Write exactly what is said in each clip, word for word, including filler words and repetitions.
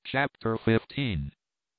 Chapter fifteen.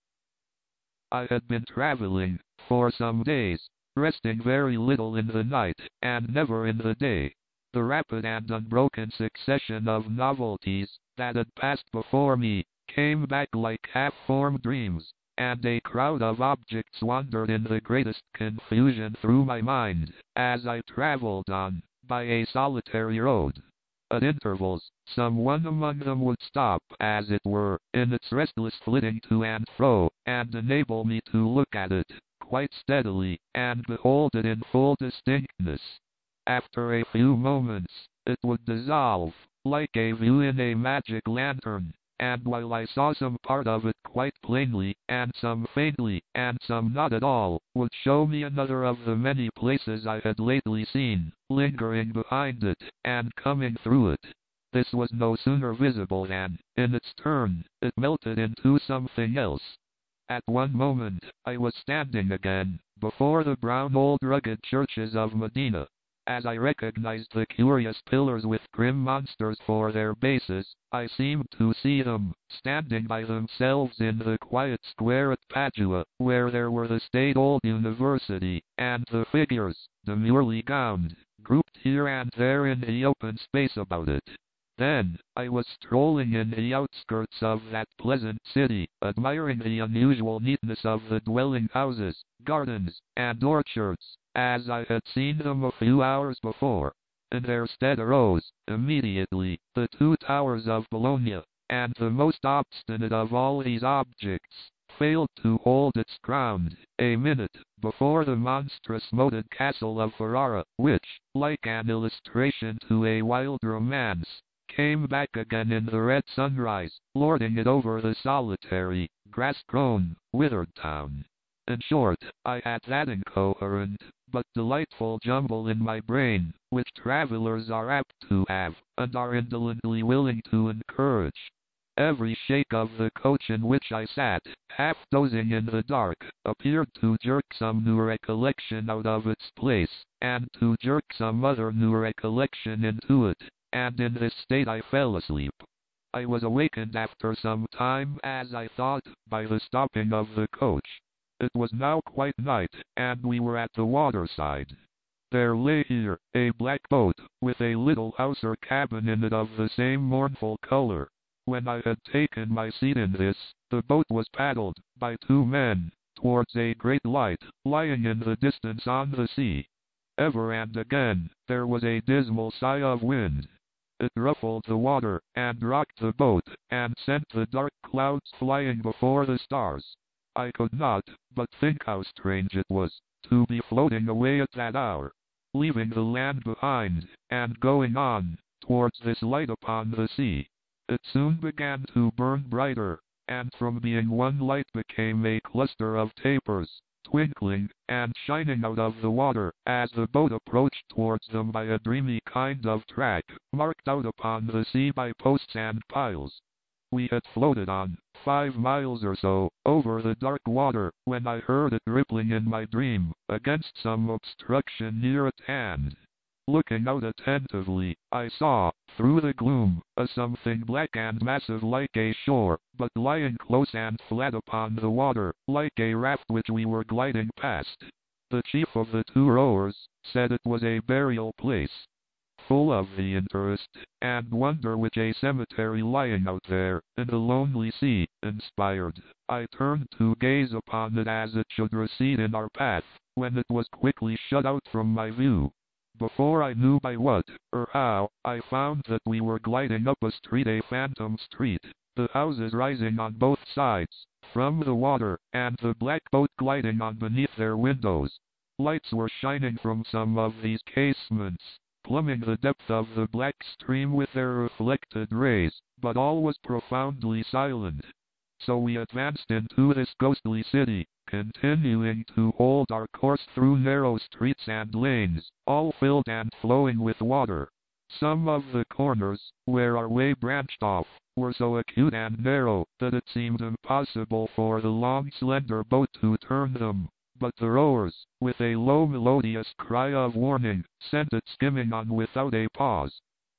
I had been traveling for some days, resting very little in the night, and never in the day. The rapid and unbroken succession of novelties that had passed before me came back like half-formed dreams, and a crowd of objects wandered in the greatest confusion through my mind, as I traveled on, by a solitary road. At intervals, some one among them would stop, as it were, in its restless flitting to and fro, and enable me to look at it, quite steadily, and behold it in full distinctness. After a few moments, it would dissolve, like a view in a magic lantern, and while I saw some part of it quite plainly, and some faintly, and some not at all, would show me another of the many places I had lately seen, lingering behind it, and coming through it. This was no sooner visible than, in its turn, it melted into something else. At one moment, I was standing again, before the brown old rugged churches of Medina. As I recognized the curious pillars with grim monsters for their bases, I seemed to see them, standing by themselves in the quiet square at Padua, where there were the staid old university, and the figures, demurely gowned, grouped here and there in the open space about it. Then, I was strolling in the outskirts of that pleasant city, admiring the unusual neatness of the dwelling houses, gardens, and orchards, as I had seen them a few hours before. In their stead arose, immediately, the two towers of Bologna, and the most obstinate of all these objects failed to hold its ground a minute before the monstrous moated castle of Ferrara, which, like an illustration to a wild romance, came back again in the red sunrise, lording it over the solitary, grass-grown, withered town. In short, I had that incoherent, but delightful jumble in my brain, which travelers are apt to have, and are indolently willing to encourage. Every shake of the coach in which I sat, half dozing in the dark, appeared to jerk some new recollection out of its place, and to jerk some other new recollection into it, and in this state I fell asleep. I was awakened after some time, as I thought, by the stopping of the coach. It was now quite night, and we were at the waterside. There lay here a black boat, with a little house or cabin in it of the same mournful color. When I had taken my seat in this, the boat was paddled, by two men, towards a great light, lying in the distance on the sea. Ever and again, there was a dismal sigh of wind. It ruffled the water, and rocked the boat, and sent the dark clouds flying before the stars. I could not but think how strange it was, to be floating away at that hour, leaving the land behind, and going on, towards this light upon the sea. It soon began to burn brighter, and from being one light became a cluster of tapers, twinkling, and shining out of the water, as the boat approached towards them by a dreamy kind of track, marked out upon the sea by posts and piles. We had floated on, five miles or so, over the dark water, when I heard it rippling in my dream, against some obstruction near at hand. Looking out attentively, I saw, through the gloom, a something black and massive like a shore, but lying close and flat upon the water, like a raft which we were gliding past. The chief of the two rowers said it was a burial place. Full of the interest and wonder which a cemetery lying out there, in the lonely sea, inspired, I turned to gaze upon it as it should recede in our path, when it was quickly shut out from my view. Before I knew by what, or how, I found that we were gliding up a street, a phantom street, the houses rising on both sides, from the water, and the black boat gliding on beneath their windows. Lights were shining from some of these casements, plumbing the depth of the black stream with their reflected rays, but all was profoundly silent. So we advanced into this ghostly city, continuing to hold our course through narrow streets and lanes, all filled and flowing with water. Some of the corners, where our way branched off, were so acute and narrow, that it seemed impossible for the long slender boat to turn them. But the rowers, with a low melodious cry of warning, sent it skimming on without a pause.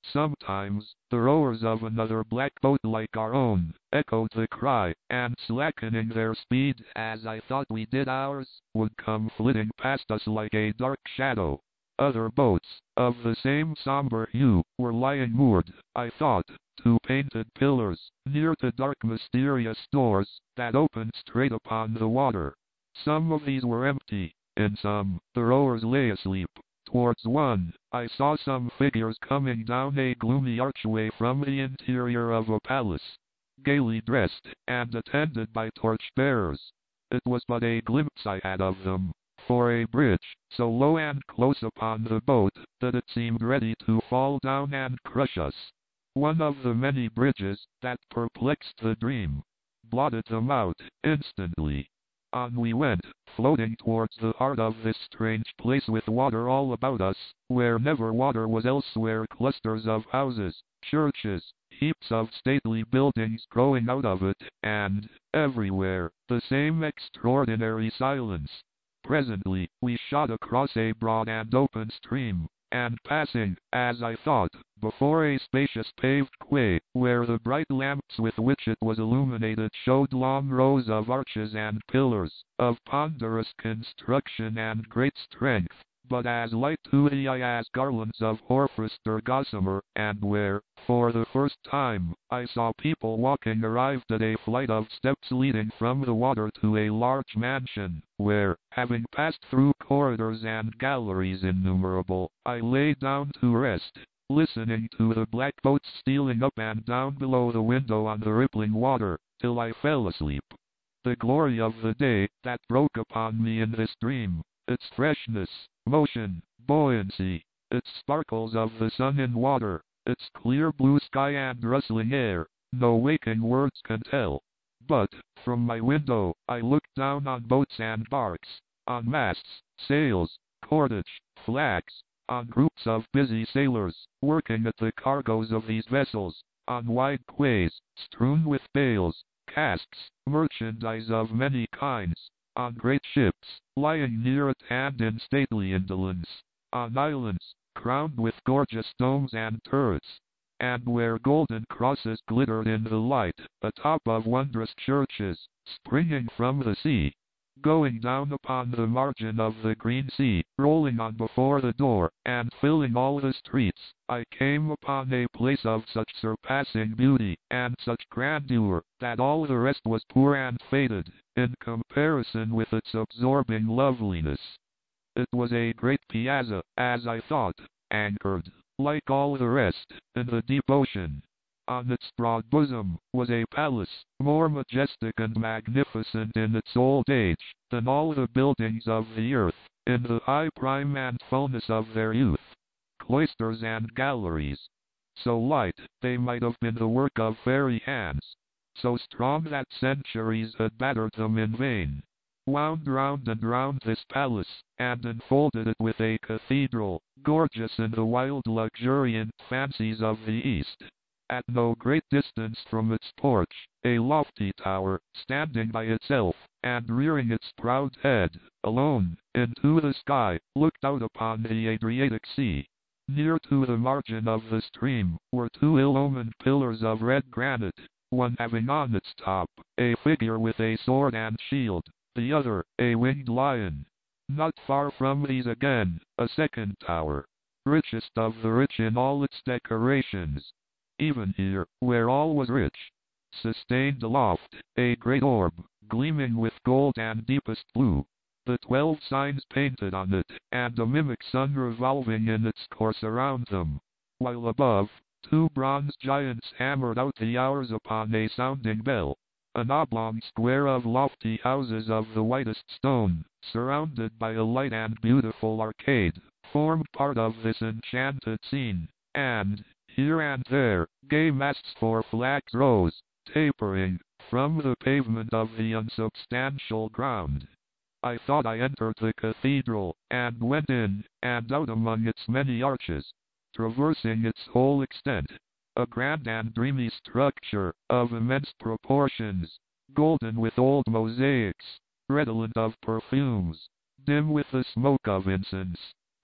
Sometimes, the rowers of another black boat like our own, echoed the cry, and slackening their speed, as I thought we did ours, would come flitting past us like a dark shadow. Other boats, of the same somber hue, were lying moored, I thought, to painted pillars, near to dark mysterious doors, that opened straight upon the water. Some of these were empty. In some, the rowers lay asleep. Towards one, I saw some figures coming down a gloomy archway from the interior of a palace, gaily dressed, and attended by torch-bearers. It was but a glimpse I had of them, for a bridge, so low and close upon the boat, that it seemed ready to fall down and crush us. One of the many bridges, that perplexed the dream, blotted them out, instantly. On we went, floating towards the heart of this strange place with water all about us, where never water was elsewhere, clusters of houses, churches, heaps of stately buildings growing out of it, and, everywhere, the same extraordinary silence. Presently, we shot across a broad and open stream, and passing, as I thought, before a spacious paved quay, where the bright lamps with which it was illuminated showed long rows of arches and pillars, of ponderous construction and great strength, but as light to the eye as garlands of orchis or gossamer, and where, for the first time, I saw people walking, arrived at a flight of steps leading from the water to a large mansion, where, having passed through corridors and galleries innumerable, I lay down to rest, listening to the black boats stealing up and down below the window on the rippling water, till I fell asleep. The glory of the day, that broke upon me in this dream, its freshness, motion, buoyancy, its sparkles of the sun in water, its clear blue sky and rustling air, no waking words can tell. But, from my window, I looked down on boats and barks, on masts, sails, cordage, flags, on groups of busy sailors, working at the cargoes of these vessels, on wide quays, strewn with bales, casks, merchandise of many kinds, on great ships, lying near at hand in stately indolence, on islands, crowned with gorgeous domes and turrets, and where golden crosses glittered in the light, atop of wondrous churches, springing from the sea, going down upon the margin of the green sea, rolling on before the door, and filling all the streets. I came upon a place of such surpassing beauty, and such grandeur, that all the rest was poor and faded, in comparison with its absorbing loveliness. It was a great piazza, as I thought, anchored, like all the rest, in the deep ocean. On its broad bosom was a palace, more majestic and magnificent in its old age than all the buildings of the earth, in the high prime and fullness of their youth. Cloisters and galleries, so light they might have been the work of fairy hands, so strong that centuries had battered them in vain, wound round and round this palace, and enfolded it with a cathedral, gorgeous in the wild luxuriant fancies of the East. At no great distance from its porch, a lofty tower, standing by itself, and rearing its proud head, alone, into the sky, looked out upon the Adriatic Sea. Near to the margin of the stream, were two ill-omened pillars of red granite, one having on its top a figure with a sword and shield, the other a winged lion. Not far from these again, a second tower, richest of the rich in all its decorations. Even here, where all was rich, sustained aloft, a great orb, gleaming with gold and deepest blue, the twelve signs painted on it, and a mimic sun revolving in its course around them, while above, two bronze giants hammered out the hours upon a sounding bell. An oblong square of lofty houses of the whitest stone, surrounded by a light and beautiful arcade, formed part of this enchanted scene, and, here and there, gay masts for flags rose, tapering, from the pavement of the unsubstantial ground. I thought I entered the cathedral, and went in, and out among its many arches, traversing its whole extent. A grand and dreamy structure, of immense proportions, golden with old mosaics, redolent of perfumes, dim with the smoke of incense,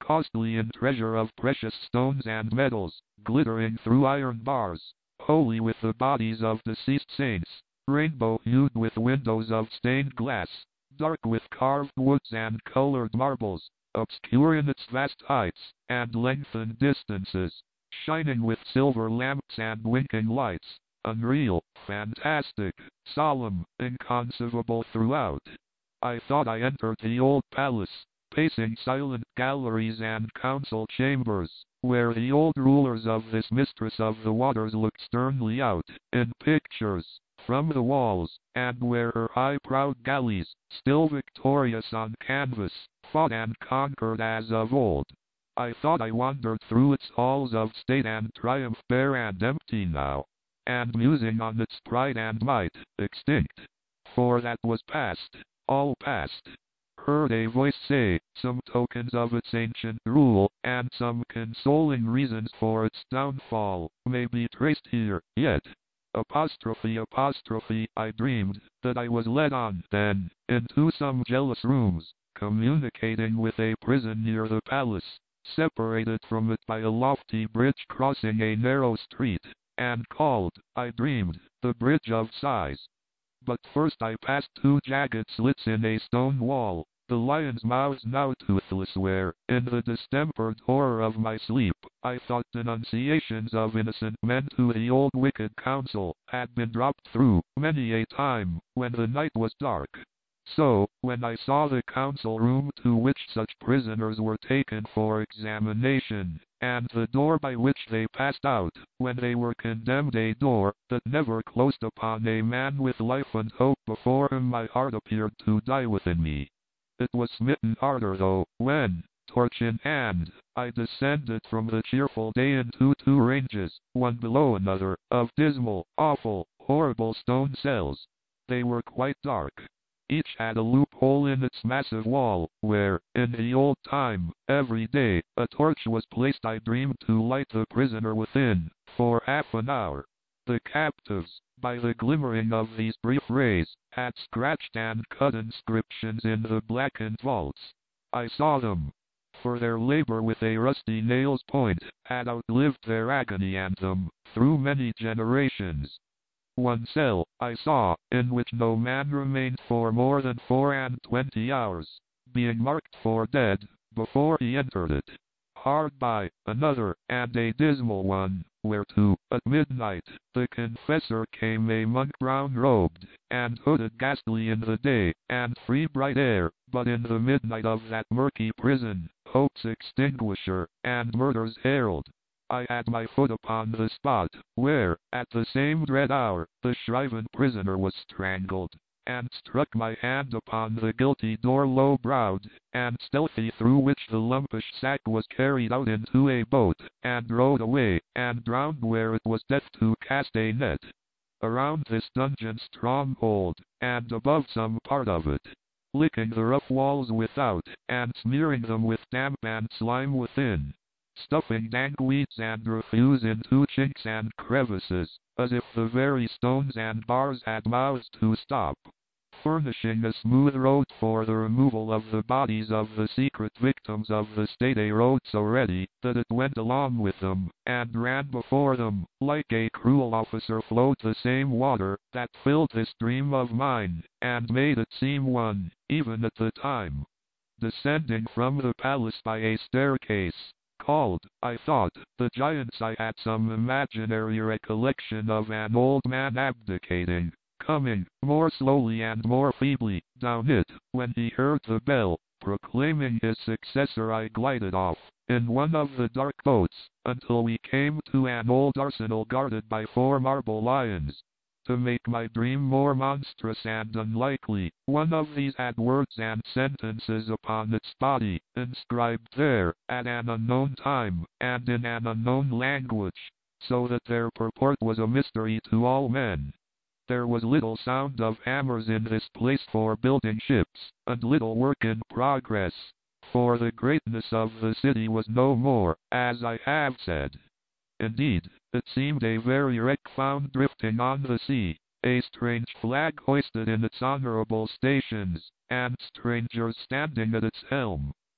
costly in treasure of precious stones and metals, glittering through iron bars, holy with the bodies of deceased saints, rainbow-hued with windows of stained glass, dark with carved woods and colored marbles, obscure in its vast heights and lengthened distances, shining with silver lamps and winking lights, unreal, fantastic, solemn, inconceivable throughout. I thought I entered the old palace, pacing silent galleries and council chambers, where the old rulers of this mistress of the waters looked sternly out, in pictures, from the walls, and where her high proud galleys, still victorious on canvas, fought and conquered as of old. I thought I wandered through its halls of state and triumph, bare and empty now, and musing on its pride and might, extinct. For that was past, all past. Heard a voice say, some tokens of its ancient rule, and some consoling reasons for its downfall, may be traced here, yet. Apostrophe, apostrophe, I dreamed that I was led on, then, into some jealous rooms, communicating with a prison near the palace, separated from it by a lofty bridge crossing a narrow street, and called, I dreamed, the Bridge of Sighs. But first I passed two jagged slits in a stone wall, the lion's mouths now toothless, where, in the distempered horror of my sleep, I thought denunciations of innocent men to the old wicked council had been dropped through, many a time, when the night was dark. So, when I saw the council room to which such prisoners were taken for examination, and the door by which they passed out, when they were condemned, a door that never closed upon a man with life and hope before him, my heart appeared to die within me. It was smitten harder though, when, torch in hand, I descended from the cheerful day into two ranges, one below another, of dismal, awful, horrible stone cells. They were quite dark. Each had a loophole in its massive wall, where, in the old time, every day, a torch was placed, I dreamed, to light the prisoner within, for half an hour. The captives, by the glimmering of these brief rays, had scratched and cut inscriptions in the blackened vaults. I saw them, for their labor with a rusty nail's point had outlived their agony anthem, through many generations. One cell, I saw, in which no man remained for more than four and twenty hours, being marked for dead, before he entered it. Hard by, another, and a dismal one, whereto, at midnight, the confessor came, a monk brown-robed, and hooded, ghastly in the day, and free bright air, but in the midnight of that murky prison, hope's extinguisher, and murder's herald. I had my foot upon the spot, where, at the same dread hour, the shriven prisoner was strangled, and struck my hand upon the guilty door, low-browed, and stealthy, through which the lumpish sack was carried out into a boat, and rowed away, and drowned where it was death to cast a net. Around this dungeon stronghold, and above some part of it, licking the rough walls without, and smearing them with damp and slime within, stuffing dank weeds and refuse into chinks and crevices, as if the very stones and bars had mouths to stop, furnishing a smooth road for the removal of the bodies of the secret victims of the state, a road so ready that it went along with them, and ran before them, like a cruel officer flowed the same water that filled this dream of mine, and made it seem one, even at the time. Descending from the palace by a staircase, called, I thought, the giants, I had some imaginary recollection of an old man abdicating, coming, more slowly and more feebly, down it. When he heard the bell, proclaiming his successor, I glided off, in one of the dark boats, until we came to an old arsenal guarded by four marble lions. To make my dream more monstrous and unlikely, one of these had words and sentences upon its body, inscribed there, at an unknown time, and in an unknown language, so that their purport was a mystery to all men. There was little sound of hammers in this place for building ships, and little work in progress, for the greatness of the city was no more, as I have said. Indeed, it seemed a very wreck found drifting on the sea, a strange flag hoisted in its honorable stations, and strangers standing at its helm.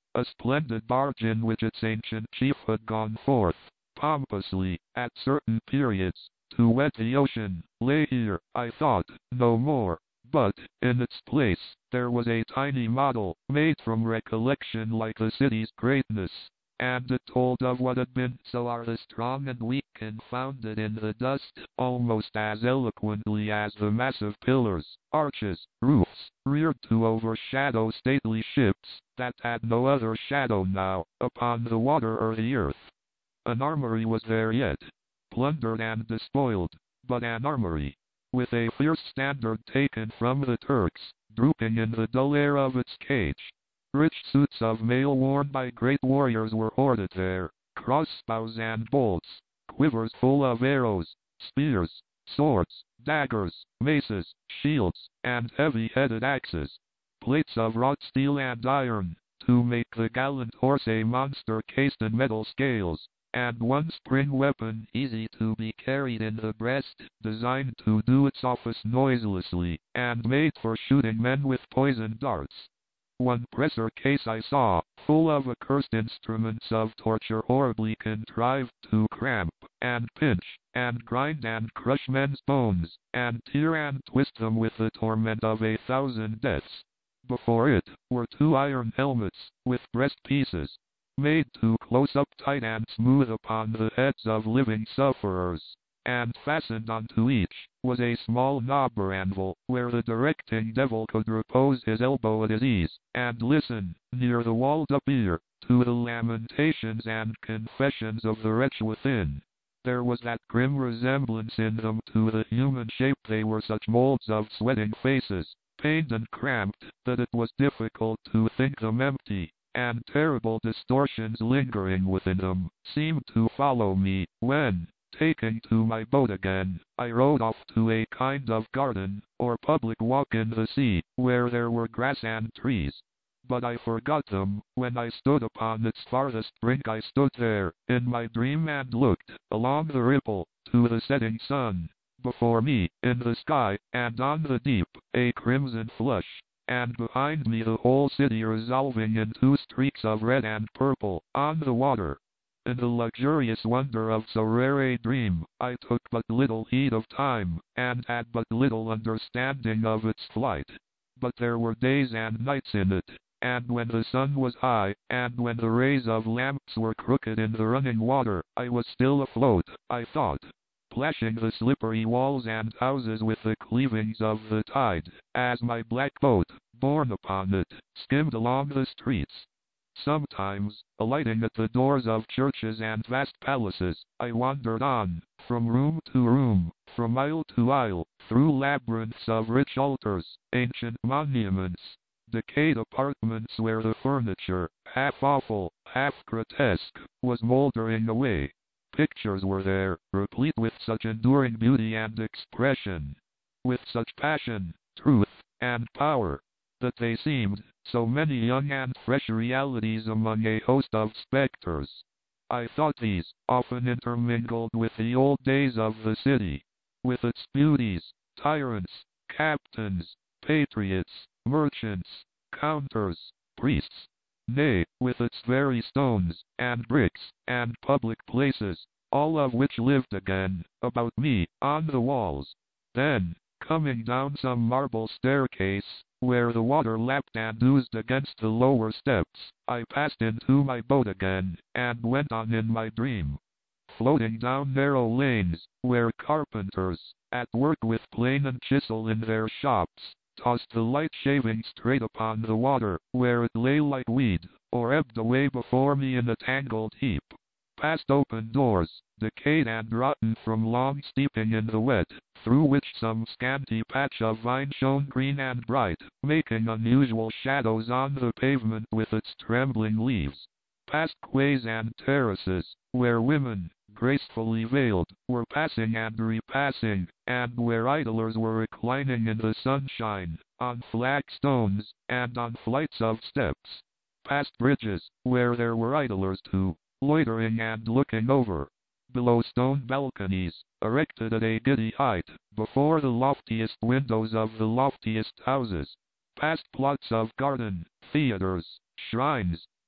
a splendid barge in which its ancient chief had gone forth, pompously, at certain periods, to wet the ocean, lay here, I thought, no more. But, in its place, there was a tiny model, made from recollection like the city's greatness, and it told of what had been, so are the strong and weak confounded in the dust, almost as eloquently as the massive pillars, arches, roofs, reared to overshadow stately ships, that had no other shadow now, upon the water or the earth. An armory was there yet, plundered and despoiled, but an armory, with a fierce standard taken from the Turks, drooping in the dull air of its cage. Rich suits of mail worn by great warriors were hoarded there, crossbows and bolts, quivers full of arrows, spears, swords, daggers, maces, shields, and heavy-headed axes, plates of wrought steel and iron, to make the gallant horse a monster cased in metal scales, and one spring weapon easy to be carried in the breast, designed to do its office noiselessly, and made for shooting men with poisoned darts. One presser case I saw, full of accursed instruments of torture horribly contrived to cramp, and pinch, and grind and crush men's bones, and tear and twist them with the torment of a thousand deaths. Before it, were two iron helmets, with breastpieces, made to close up tight and smooth upon the heads of living sufferers, and fastened onto each was a small knob or anvil, where the directing devil could repose his elbow at his ease, and listen, near the walled-up ear, to the lamentations and confessions of the wretch within. There was that grim resemblance in them to the human shape. They were such molds of sweating faces, pained and cramped, that it was difficult to think them empty, and terrible distortions lingering within them seemed to follow me, when, taking to my boat again, I rowed off to a kind of garden, or public walk in the sea, where there were grass and trees. But I forgot them, when I stood upon its farthest brink. I stood there, in my dream, and looked, along the ripple, to the setting sun. Before me, in the sky, and on the deep, a crimson flush, and behind me the whole city resolving into streaks of red and purple, on the water. In the luxurious wonder of so rare a dream, I took but little heed of time, and had but little understanding of its flight. But there were days and nights in it, and when the sun was high, and when the rays of lamps were crooked in the running water, I was still afloat, I thought, plashing the slippery walls and houses with the cleavings of the tide, as my black boat, borne upon it, skimmed along the streets. Sometimes, alighting at the doors of churches and vast palaces, I wandered on, from room to room, from aisle to aisle, through labyrinths of rich altars, ancient monuments, decayed apartments where the furniture, half awful, half grotesque, was moldering away. Pictures were there, replete with such enduring beauty and expression, with such passion, truth, and power, that they seemed so many young and fresh realities among a host of specters. I thought these, often intermingled with the old days of the city, with its beauties, tyrants, captains, patriots, merchants, counters, priests, nay, with its very stones, and bricks, and public places, all of which lived again, about me, on the walls. Then, coming down some marble staircase, where the water lapped and oozed against the lower steps, I passed into my boat again, and went on in my dream, floating down narrow lanes, where carpenters, at work with plane and chisel in their shops, tossed the light shaving straight upon the water, where it lay like weed, or ebbed away before me in a tangled heap. Past open doors, decayed and rotten from long steeping in the wet, through which some scanty patch of vine shone green and bright, making unusual shadows on the pavement with its trembling leaves. Past quays and terraces, where women, gracefully veiled, were passing and repassing, and where idlers were reclining in the sunshine, on flag stones, and on flights of steps. Past bridges, where there were idlers too, loitering and looking over. Below stone balconies, erected at a giddy height, before the loftiest windows of the loftiest houses. Past plots of garden, theaters, shrines,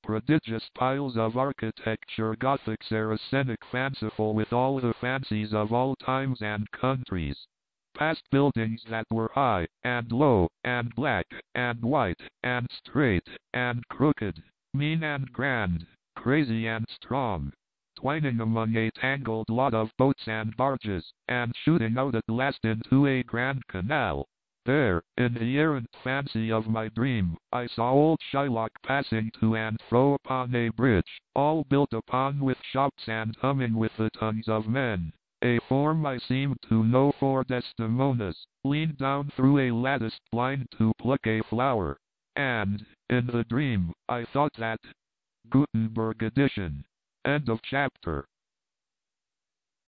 prodigious piles of architecture, Gothic, Saracenic, fanciful with all the fancies of all times and countries. Past buildings that were high, and low, and black, and white, and straight, and crooked, mean and grand, crazy and strong, twining among a tangled lot of boats and barges, and shooting out at last into a grand canal. There, in the errant fancy of my dream, I saw old Shylock passing to and fro upon a bridge, all built upon with shops and humming with the tongues of men. A form I seemed to know for Desdemona's, leaned down through a latticed blind to pluck a flower. And, in the dream, I thought that Gutenberg edition. End of chapter.